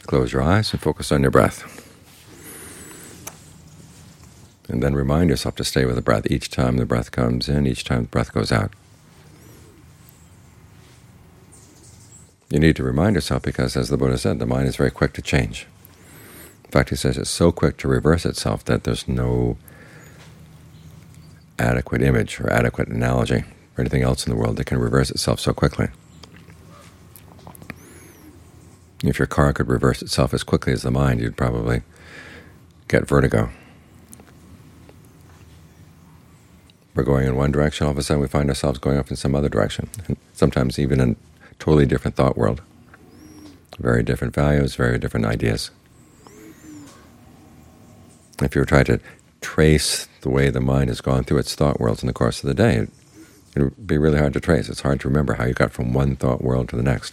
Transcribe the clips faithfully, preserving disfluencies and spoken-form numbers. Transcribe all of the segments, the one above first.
close your eyes and focus on your breath. And then remind yourself to stay with the breath each time the breath comes in, each time the breath goes out. You need to remind yourself because, as the Buddha said, the mind is very quick to change. In fact, he says it's so quick to reverse itself that there's no adequate image or adequate analogy or anything else in the world that can reverse itself so quickly. If your car could reverse itself as quickly as the mind, you'd probably get vertigo. We're going in one direction, all of a sudden we find ourselves going off in some other direction, and sometimes even in a totally different thought world. Very different values, very different ideas. If you were trying to trace the way the mind has gone through its thought worlds in the course of the day, it would be really hard to trace. It's hard to remember how you got from one thought world to the next.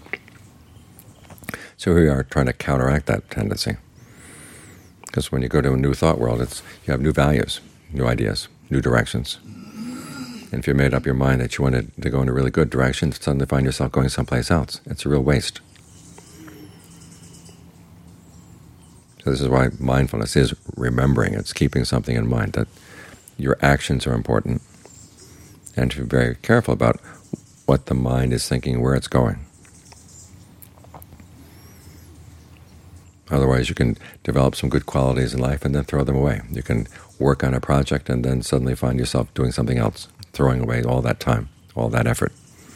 So here we are trying to counteract that tendency. Because when you go to a new thought world, it's you have new values, new ideas, new directions. And if you made up your mind that you wanted to go in a really good direction, suddenly find yourself going someplace else. It's a real waste. So this is why mindfulness is remembering. It's keeping something in mind, that your actions are important, and to be very careful about what the mind is thinking, where it's going. Otherwise, you can develop some good qualities in life and then throw them away. You can work on a project and then suddenly find yourself doing something else, throwing away all that time, all that effort.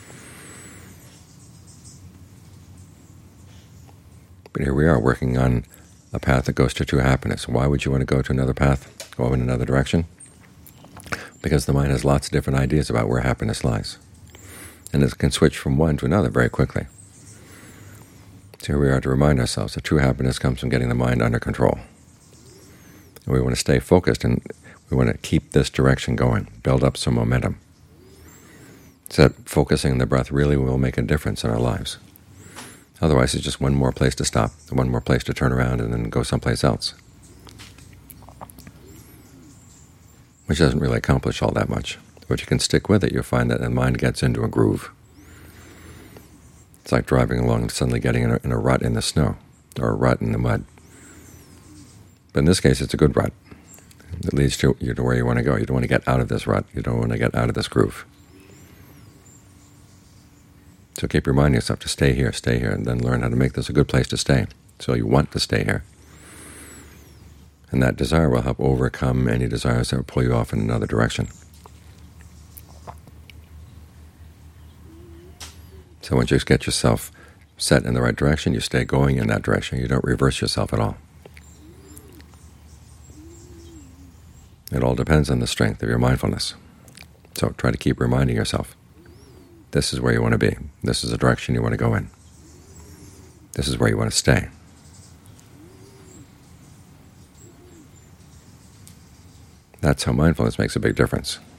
But here we are working on a path that goes to true happiness. Why would you want to go to another path, go in another direction? Because the mind has lots of different ideas about where happiness lies, and it can switch from one to another very quickly. So here we are to remind ourselves that true happiness comes from getting the mind under control. And we want to stay focused, and we want to keep this direction going, build up some momentum, so that focusing on the breath really will make a difference in our lives. Otherwise, it's just one more place to stop, one more place to turn around and then go someplace else, which doesn't really accomplish all that much. But you can stick with it, you'll find that the mind gets into a groove. It's like driving along and suddenly getting in a, in a rut in the snow, or a rut in the mud. But in this case, it's a good rut. It leads to you to where you want to go. You don't want to get out of this rut. You don't want to get out of this groove. So keep reminding yourself to stay here, stay here, and then learn how to make this a good place to stay. So you want to stay here. And that desire will help overcome any desires that will pull you off in another direction. So once you get yourself set in the right direction, you stay going in that direction. You don't reverse yourself at all. It all depends on the strength of your mindfulness. So try to keep reminding yourself, this is where you want to be. This is the direction you want to go in. This is where you want to stay. That's how mindfulness makes a big difference.